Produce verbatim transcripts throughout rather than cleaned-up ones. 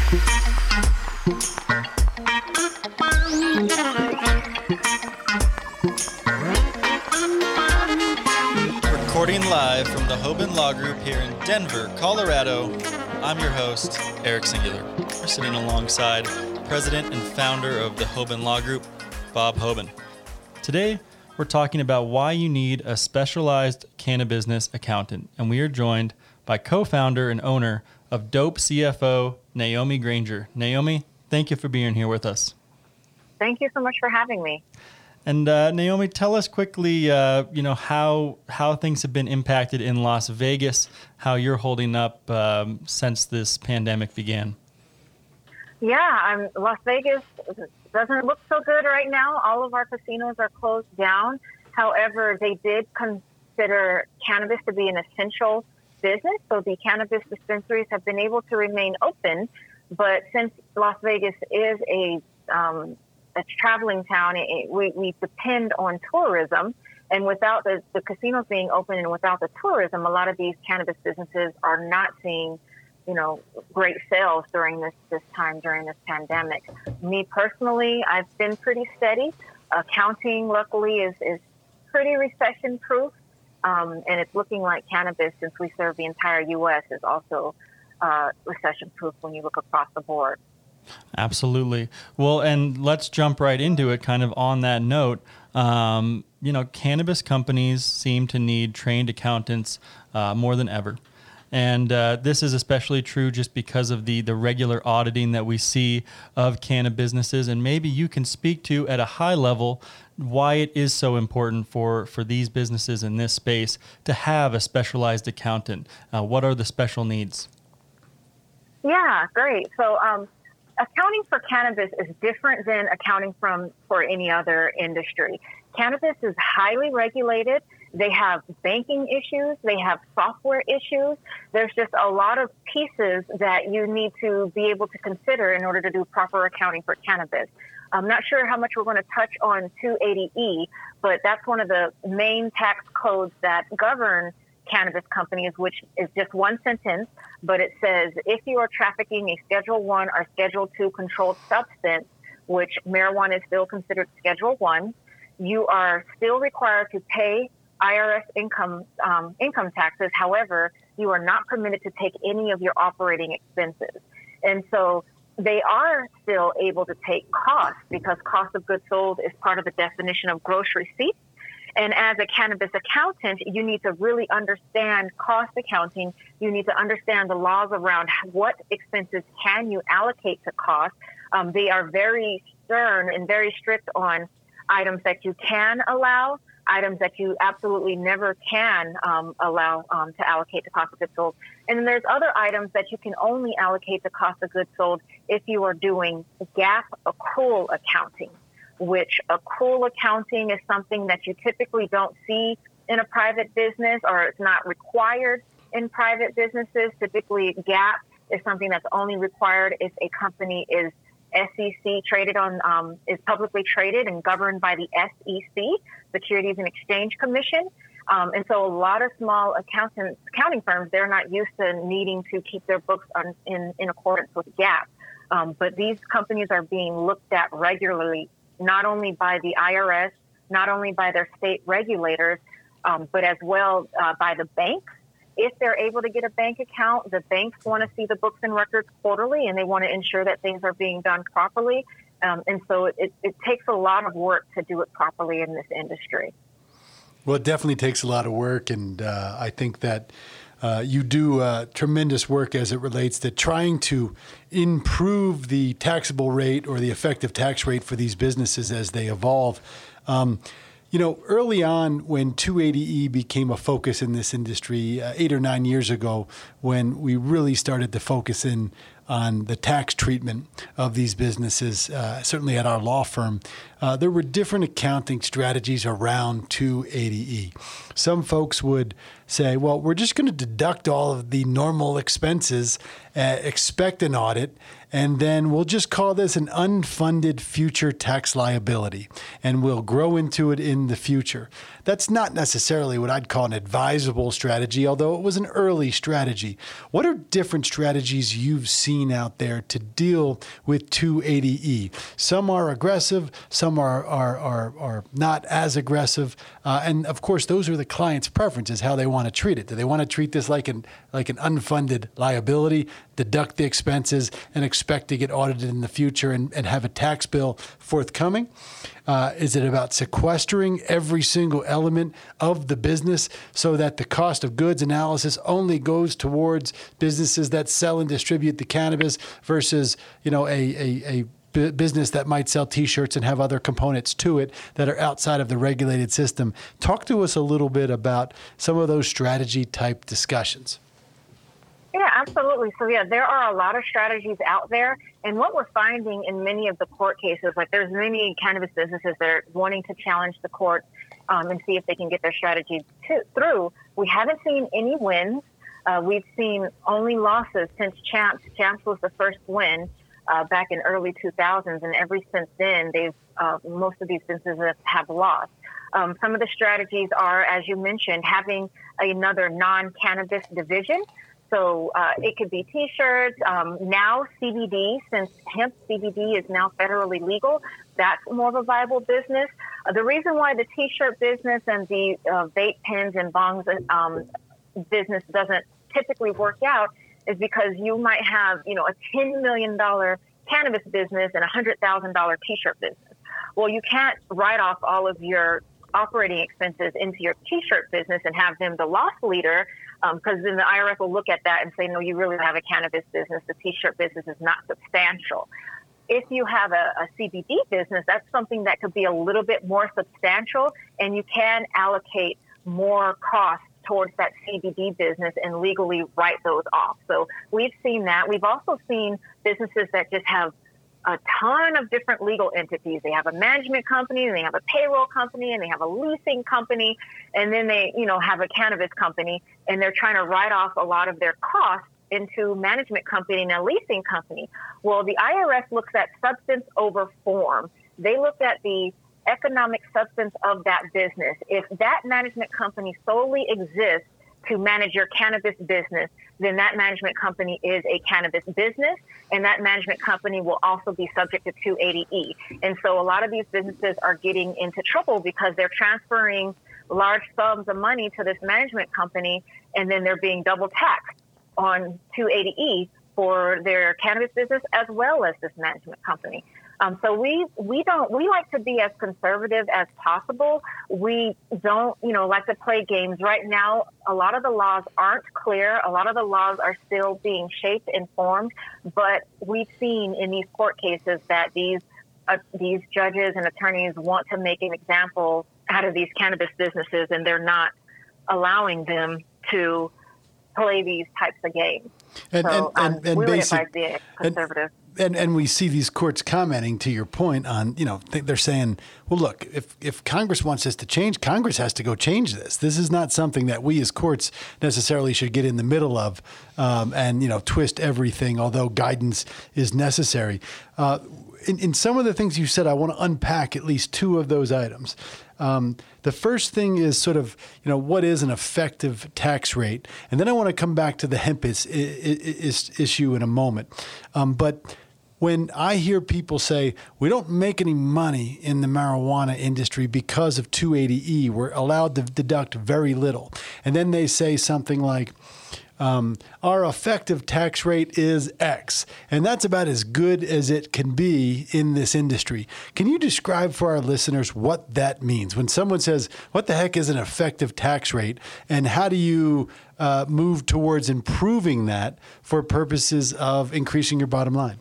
Recording live from the Hoban Law Group here in Denver, Colorado, I'm your host, Eric Singular. We're sitting alongside President and founder of the Hoban Law Group, Bob Hoban. Today, we're talking about why you need a specialized cannabis accountant, and we are joined by co-founder and owner of Dope C F O, Naomi Granger. Naomi, thank you for being here with us. Thank you so much for having me. And uh, Naomi, tell us quickly, uh, you know, how how things have been impacted in Las Vegas, how you're holding up um, since this pandemic began. Yeah, um, Las Vegas doesn't look so good right now. All of our casinos are closed down. However, they did consider cannabis to be an essential business, so the cannabis dispensaries have been able to remain open. But since Las Vegas is a um, a traveling town, it, we, we depend on tourism. And without the, the casinos being open and without the tourism, a lot of these cannabis businesses are not seeing, you know, great sales during this, this time, during this pandemic. Me personally, I've been pretty steady. Accounting, luckily, is, is pretty recession-proof. Um, and it's looking like cannabis, since we serve the entire U S, is also uh, recession-proof when you look across the board. Absolutely. Well, and let's jump right into it kind of on that note. Um, you know, cannabis companies seem to need trained accountants uh, more than ever. And uh, this is especially true just because of the, the regular auditing that we see of cannabis businesses. And maybe you can speak to, at a high level, why it is so important for, for these businesses in this space to have a specialized accountant. Uh, what are the special needs? Yeah, great. So, um, accounting for cannabis is different than accounting from for any other industry. Cannabis is highly regulated. They have banking issues. They have software issues. There's just a lot of pieces that you need to be able to consider in order to do proper accounting for cannabis. I'm not sure how much we're going to touch on two eighty E, but that's one of the main tax codes that govern cannabis companies, which is just one sentence, but it says if you are trafficking a Schedule One or Schedule Two controlled substance, which marijuana is still considered Schedule One, you are still required to pay I R S income um, income taxes. However, you are not permitted to take any of your operating expenses, and so they are still able to take costs, because cost of goods sold is part of the definition of gross receipts. And as a cannabis accountant, you need to really understand cost accounting. You need to understand the laws around what expenses can you allocate to cost. Um, they are very stern and very strict on items that you can allow, items that you absolutely never can um, allow um, to allocate to cost of goods sold. And then there's other items that you can only allocate to cost of goods sold if you are doing GAAP accrual accounting, which accrual accounting is something that you typically don't see in a private business, or it's not required in private businesses. Typically, GAAP is something that's only required if a company is S E C traded on, um, is publicly traded and governed by the S E C, Securities and Exchange Commission. Um, and so a lot of small accountants, accounting firms, they're not used to needing to keep their books on, in, in accordance with GAAP. Um, but these companies are being looked at regularly, not only by the I R S, not only by their state regulators, um, but as well uh, by the banks. If they're able to get a bank account, the banks want to see the books and records quarterly, and they want to ensure that things are being done properly. Um, and so it, it takes a lot of work to do it properly in this industry. Well, it definitely takes a lot of work, and uh, I think that Uh, you do uh, tremendous work as it relates to trying to improve the taxable rate or the effective tax rate for these businesses as they evolve. Um, you know, early on when two eighty E became a focus in this industry, uh, eight or nine years ago, when we really started to focus in on the tax treatment of these businesses, uh, certainly at our law firm, uh, there were different accounting strategies around two eighty E. Some folks would say, well, we're just going to deduct all of the normal expenses, uh, expect an audit, and then we'll just call this an unfunded future tax liability, and we'll grow into it in the future. That's not necessarily what I'd call an advisable strategy, although it was an early strategy. What are different strategies you've seen seen out there to deal with two eighty E? Some are aggressive, some are are are, are not as aggressive, uh, and of course, those are the client's preferences, how they want to treat it. Do they want to treat this like an like an unfunded liability, deduct the expenses, and expect to get audited in the future and, and have a tax bill forthcoming? Uh, is it about sequestering every single element of the business so that the cost of goods analysis only goes towards businesses that sell and distribute the cannabis versus, you know, a, a, a business that might sell T-shirts and have other components to it that are outside of the regulated system? Talk to us a little bit about some of those strategy type discussions. Yeah, absolutely. So, yeah, there are a lot of strategies out there. And what we're finding in many of the court cases, like there's many cannabis businesses that are wanting to challenge the court um, and see if they can get their strategy to, through. We haven't seen any wins. Uh, we've seen only losses since Champs. Champs was the first win uh, back in early two thousands. And ever since then, they've uh, most of these businesses have lost. Um, some of the strategies are, as you mentioned, having another non-cannabis division. So uh, it could be T-shirts. Um, now C B D, since hemp C B D is now federally legal, that's more of a viable business. Uh, the reason why the T-shirt business and the uh, vape pens and bongs um, business doesn't typically work out is because you might have, you know, a ten million dollars cannabis business and a one hundred thousand dollars T-shirt business. Well, you can't write off all of your operating expenses into your T-shirt business and have them the loss leader, because um, then the I R S will look at that and say, no, you really have a cannabis business. The T-shirt business is not substantial. If you have a, a C B D business, that's something that could be a little bit more substantial, and you can allocate more costs towards that C B D business and legally write those off. So we've seen that. We've also seen businesses that just have a ton of different legal entities. They have a management company, and they have a payroll company, and they have a leasing company, and then they, you know, have a cannabis company, and they're trying to write off a lot of their costs into management company and a leasing company. Well, the I R S looks at substance over form. They look at the economic substance of that business. If that management company solely exists to manage your cannabis business, then that management company is a cannabis business, and that management company will also be subject to two eighty E. And so a lot of these businesses are getting into trouble because they're transferring large sums of money to this management company, and then they're being double taxed on two eighty E for their cannabis business as well as this management company. Um, so we we don't we like to be as conservative as possible. We don't you know like to play games. Right now, a lot of the laws aren't clear. A lot of the laws are still being shaped and formed. But we've seen in these court cases that these uh, these judges and attorneys want to make an example out of these cannabis businesses, and they're not allowing them to play these types of games. And, so and, and, um, and we would basic, advise being conservative. And, and and we see these courts commenting, to your point, on, you know, they're saying, well, look, if, if Congress wants this to change, Congress has to go change this. This is not something that we as courts necessarily should get in the middle of um, and, you know, twist everything, although guidance is necessary. Uh, in, in some of the things you said, I want to unpack at least two of those items. Um, the first thing is sort of, you know, what is an effective tax rate? And then I want to come back to the hemp is, is, is issue in a moment. Um, but when I hear people say, we don't make any money in the marijuana industry because of two eighty E, we're allowed to deduct very little. And then they say something like, Um, our effective tax rate is X, and that's about as good as it can be in this industry. Can you describe for our listeners what that means? When someone says, what the heck is an effective tax rate, and how do you uh, move towards improving that for purposes of increasing your bottom line?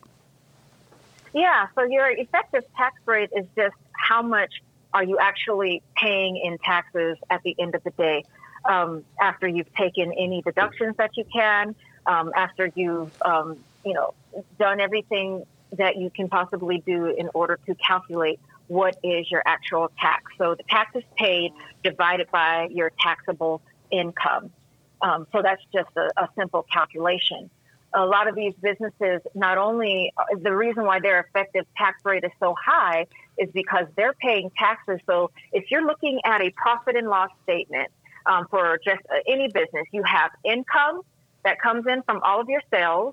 Yeah, so your effective tax rate is just how much are you actually paying in taxes at the end of the day. Um, after you've taken any deductions that you can, um, after you've, um, you know, done everything that you can possibly do in order to calculate what is your actual tax. So the tax is paid divided by your taxable income. Um, so that's just a, a simple calculation. A lot of these businesses, not only the reason why their effective tax rate is so high is because they're paying taxes. So if you're looking at a profit and loss statement, Um, for just uh, any business, you have income that comes in from all of your sales.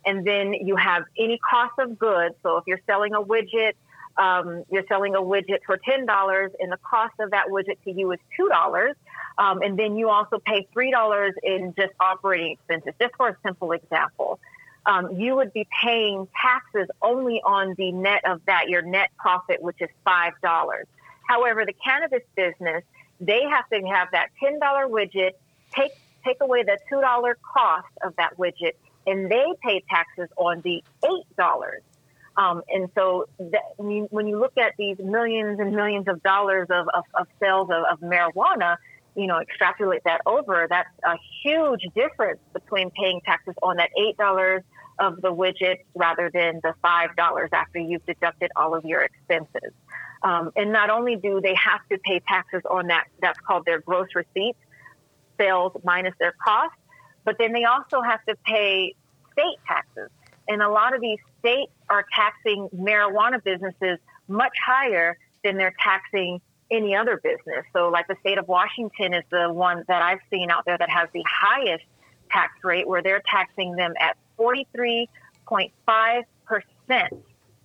And then you have any cost of goods. So if you're selling a widget, um, you're selling a widget for ten dollars, and the cost of that widget to you is two dollars. Um, and then you also pay three dollars in just operating expenses, just for a simple example. Um, you would be paying taxes only on the net of that, your net profit, which is five dollars. However, the cannabis business, they have to have that ten dollars widget, take take away the two dollars cost of that widget, and they pay taxes on the eight dollars. Um, and so that, when you look at these millions and millions of dollars of, of, of sales of, of marijuana, you know, extrapolate that over, that's a huge difference between paying taxes on that eight dollars of the widget rather than the five dollars after you've deducted all of your expenses. Um, and not only do they have to pay taxes on that, that's called their gross receipts, sales minus their costs, but then they also have to pay state taxes. And a lot of these states are taxing marijuana businesses much higher than they're taxing any other business. So like the state of Washington is the one that I've seen out there that has the highest tax rate, where they're taxing them at forty-three point five percent.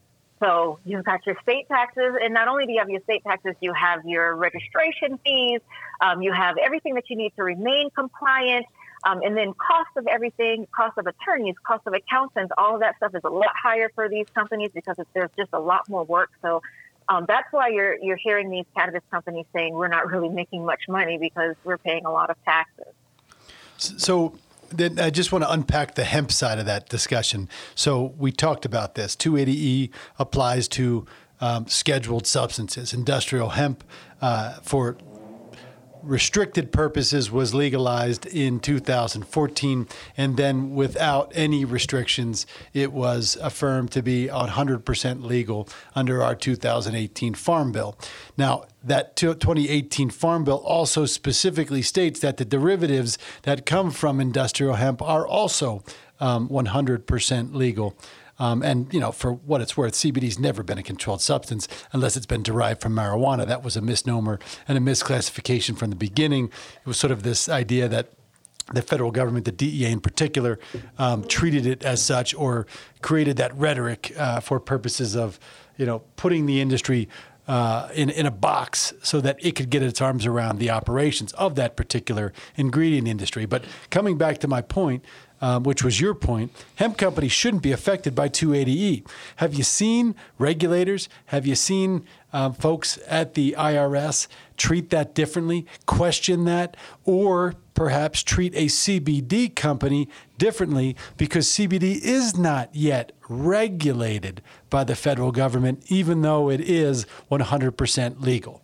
So you've got your state taxes, and not only do you have your state taxes, you have your registration fees, um, you have everything that you need to remain compliant, um, and then cost of everything, cost of attorneys, cost of accountants, all of that stuff is a lot higher for these companies because it's, there's just a lot more work. So um, that's why you're you're hearing these cannabis companies saying we're not really making much money because we're paying a lot of taxes. So then I just want to unpack the hemp side of that discussion. So we talked about this. two eighty E applies to um, scheduled substances. Industrial hemp uh, for restricted purposes was legalized in two thousand fourteen, and then without any restrictions, it was affirmed to be one hundred percent legal under our two thousand eighteen Farm Bill. Now, that twenty eighteen Farm Bill also specifically states that the derivatives that come from industrial hemp are also um, one hundred percent legal. Um, and, you know, for what it's worth, C B D's never been a controlled substance unless it's been derived from marijuana. That was a misnomer and a misclassification from the beginning. It was sort of this idea that the federal government, the D E A in particular, um, treated it as such or created that rhetoric uh, for purposes of, you know, putting the industry Uh, in, in a box so that it could get its arms around the operations of that particular ingredient industry. But coming back to my point, um, which was your point, hemp companies shouldn't be affected by two eighty E. Have you seen regulators, have you seen um, folks at the I R S treat that differently, question that, or perhaps treat a C B D company differently because C B D is not yet regulated by the federal government, even though it is one hundred percent legal?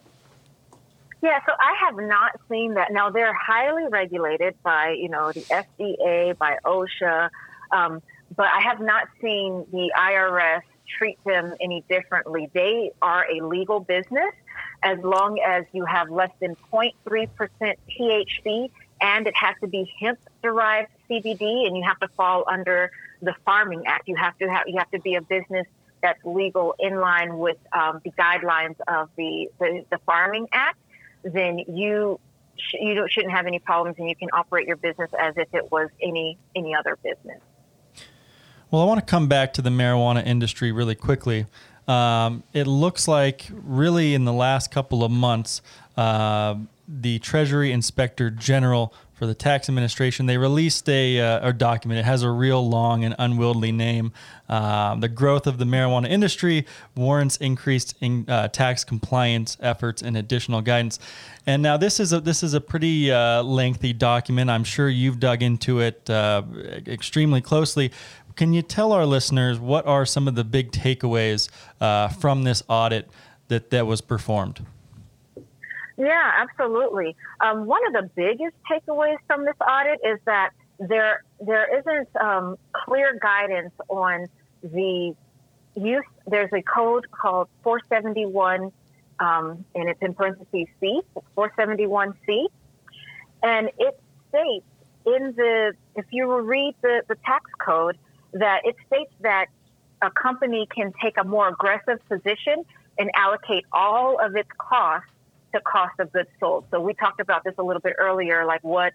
Yeah, so I have not seen that. Now, they're highly regulated by, you know, the F D A, by OSHA, um, but I have not seen the I R S treat them any differently. They are a legal business as long as you have less than zero point three percent T H C, and it has to be hemp-derived C B D, and you have to fall under the Farming Act. You have to have you have to be a business that's legal in line with um, the guidelines of the, the, the Farming Act. Then you sh- you don't, shouldn't have any problems, and you can operate your business as if it was any any other business. Well, I want to come back to the marijuana industry really quickly. Um, it looks like really in the last couple of months, uh, the Treasury Inspector General for the Tax Administration, they released a, uh, a document. It has a real long and unwieldy name. Uh, the growth of the marijuana industry warrants increased in, uh, tax compliance efforts and additional guidance. And now this is a this is a pretty uh, lengthy document. I'm sure you've dug into it uh, extremely closely. Can you tell our listeners what are some of the big takeaways uh, from this audit that, that was performed? Yeah, absolutely. Um, one of the biggest takeaways from this audit is that there there isn't um, clear guidance on the use. There's a code called four seventy-one, um, and it's in parentheses C, four seventy-one C, and it states in the, if you read the, the tax code, that it states that a company can take a more aggressive position and allocate all of its costs to cost of goods sold. So we talked about this a little bit earlier, like what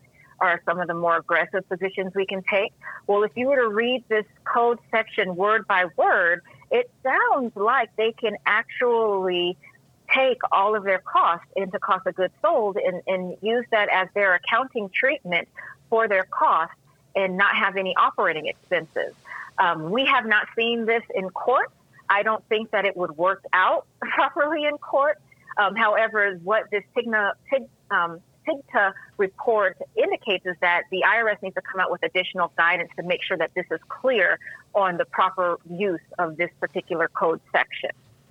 are some of the more aggressive positions we can take. Well, if you were to read this code section word by word, it sounds like they can actually take all of their costs into cost of goods sold and, and use that as their accounting treatment for their costs and not have any operating expenses. Um, we have not seen this in court. I don't think that it would work out properly in court. Um, however, what this TIGNA, TIG, um, TIGTA report indicates is that the I R S needs to come out with additional guidance to make sure that this is clear on the proper use of this particular code section.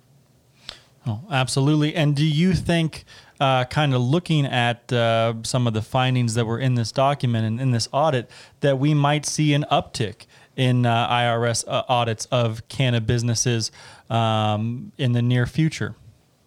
Oh, absolutely. And do you think, uh, kind of looking at uh, some of the findings that were in this document and in this audit, that we might see an uptick in uh, I R S uh, audits of cannabis businesses um, in the near future?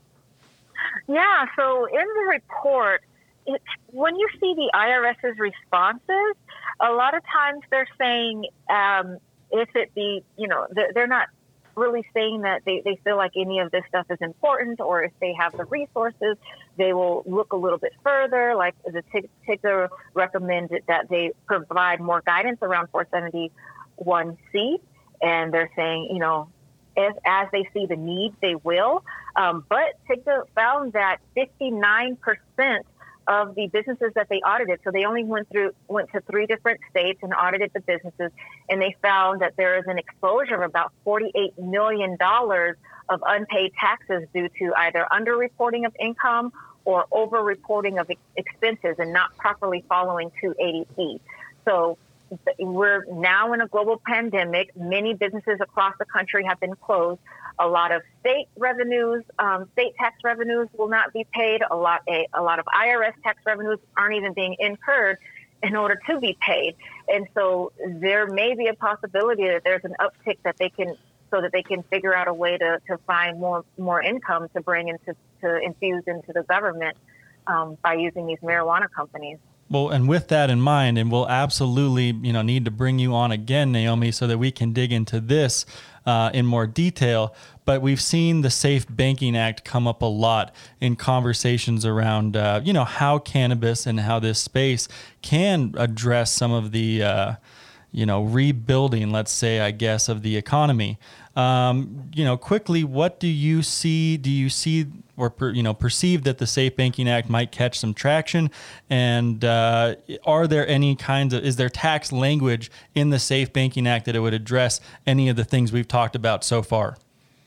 Yeah, so in the report, it, when you see the IRS's responses, a lot of times they're saying um, if it be, you know, they're, they're not really saying that they, they feel like any of this stuff is important, or if they have the resources, they will look a little bit further. Like the TIGTA recommended that they provide more guidance around four seventy-one C, and they're saying, you know, as, as they see the need, they will. Um, but TIGTA found that fifty-nine percent of the businesses that they audited, so they only went through went to three different states and audited the businesses, and they found that there is an exposure of about forty-eight million dollars of unpaid taxes due to either underreporting of income or over-reporting of ex- expenses and not properly following two eighty E. So we're now in a global pandemic. Many businesses across the country have been closed. A lot of state revenues, um, state tax revenues will not be paid. A lot, a, a lot of I R S tax revenues aren't even being incurred in order to be paid. And so there may be a possibility that there's an uptick that they can, so that they can figure out a way to, to find more more income to bring into to infuse into the government um, by using these marijuana companies. Well, and with that in mind, and we'll absolutely, you know, need to bring you on again, Naomi, so that we can dig into this uh, in more detail. But we've seen the Safe Banking Act come up a lot in conversations around, uh, you know, how cannabis and how this space can address some of the, uh, you know, rebuilding, let's say, I guess, of the economy. Um, you know, quickly, what do you see? Do you see or, per, you know, perceive that the Safe Banking Act might catch some traction? And uh, are there any kinds of, is there tax language in the Safe Banking Act that it would address any of the things we've talked about so far?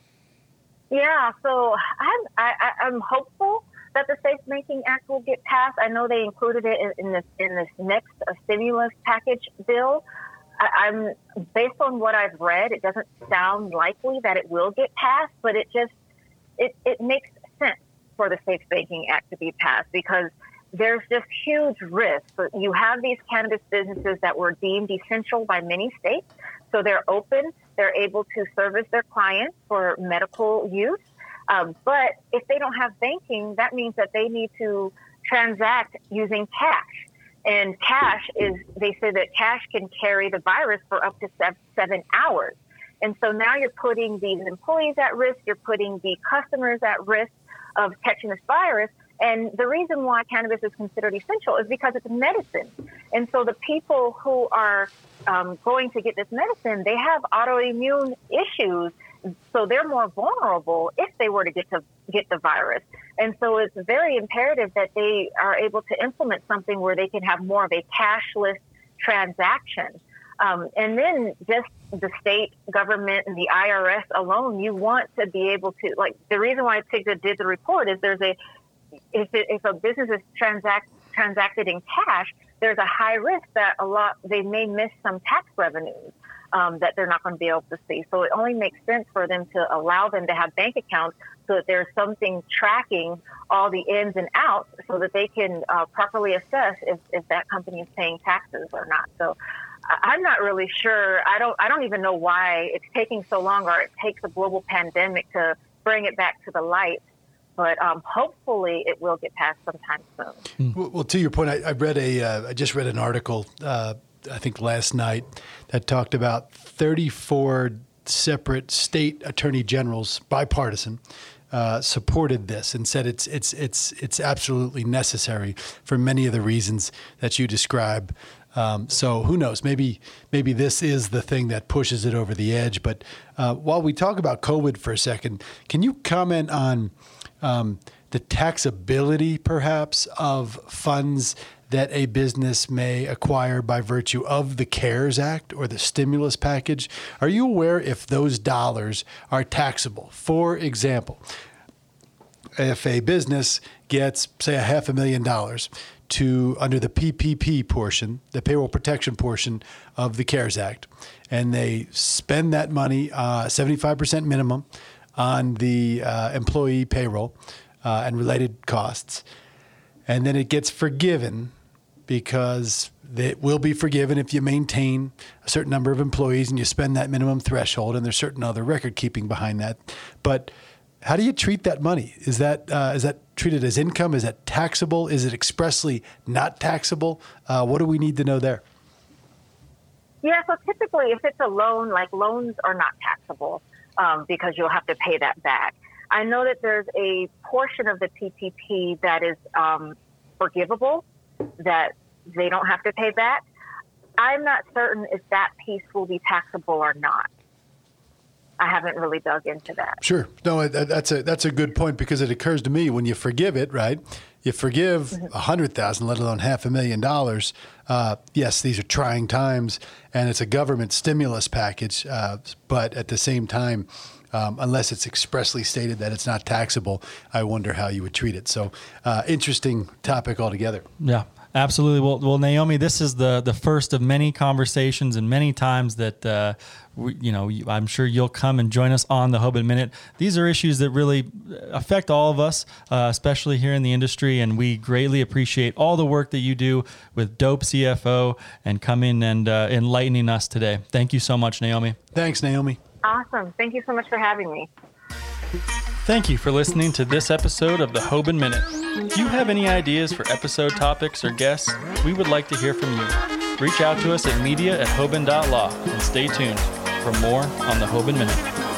Yeah, so I'm, I, I'm hopeful that the Safe Banking Act will get passed. I know they included it in, in this in this next uh, stimulus package bill. I, I'm based on what I've read, it doesn't sound likely that it will get passed, but it just it, it makes sense for the Safe Banking Act to be passed because there's just huge risk. You have these cannabis businesses that were deemed essential by many states, so they're open, they're able to service their clients for medical use. Um, but if they don't have banking, that means that they need to transact using cash. And cash is, they say that cash can carry the virus for up to seven, seven hours. And so now you're putting these employees at risk, you're putting the customers at risk of catching this virus. And the reason why cannabis is considered essential is because it's medicine. And so the people who are um, going to get this medicine, they have autoimmune issues. So they're more vulnerable if they were to get to get the virus. And so it's very imperative that they are able to implement something where they can have more of a cashless transaction. Um, and then just the state government and the I R S alone, you want to be able to, like, the reason why TIGTA did the report is there's a, if, it, if a business is transact, transacted in cash, there's a high risk that a lot, they may miss some tax revenues um, that they're not going to be able to see. So it only makes sense for them to allow them to have bank accounts so that there's something tracking all the ins and outs so that they can uh, properly assess if, if that company is paying taxes or not. So I'm not really sure. I don't, I don't even know why it's taking so long, or it takes a global pandemic to bring it back to the light. But um, hopefully it will get passed sometime soon. Well, well to your point, I, I read a, uh, I just read an article, uh, I think last night, that talked about thirty-four separate state attorney generals, bipartisan, uh, supported this and said it's it's it's it's absolutely necessary for many of the reasons that you describe. Um, so who knows? Maybe maybe this is the thing that pushes it over the edge. But uh, while we talk about COVID for a second, can you comment on um, the taxability, perhaps, of funds that a business may acquire by virtue of the CARES Act or the stimulus package? Are you aware if those dollars are taxable? For example, if a business gets, say, a half a million dollars to under the P P P portion, the payroll protection portion of the CARES Act, and they spend that money, uh, seventy-five percent minimum on the uh, employee payroll uh, and related costs, and then it gets forgiven because it will be forgiven if you maintain a certain number of employees and you spend that minimum threshold, and there's certain other record keeping behind that. But how do you treat that money? Is that uh, is that treated as income? Is that taxable? Is it expressly not taxable? Uh, what do we need to know there? Yeah, so typically if it's a loan, like loans are not taxable um, because you'll have to pay that back. I know that there's a portion of the P P P that is um, forgivable, that they don't have to pay back. I'm not certain if that piece will be taxable or not. I haven't really dug into that. Sure. No, that's a that's a good point, because it occurs to me when you forgive it, right? You forgive a hundred thousand, let alone half a million dollars. Uh, yes, these are trying times, and it's a government stimulus package. Uh, but at the same time, um, unless it's expressly stated that it's not taxable, I wonder how you would treat it. So, uh, interesting topic altogether. Yeah. Absolutely. Well, well, Naomi, this is the the first of many conversations and many times that uh, we, you know I'm sure you'll come and join us on the Hoban Minute. These are issues that really affect all of us, uh, especially here in the industry, and we greatly appreciate all the work that you do with Dope C F O and coming and uh, enlightening us today. Thank you so much, Naomi. Thanks, Naomi. Awesome. Thank you so much for having me. Thank you for listening to this episode of the Hoban Minute. If you have any ideas for episode topics or guests, we would like to hear from you. Reach out to us at media at hoban dot law and stay tuned for more on the Hoban Minute.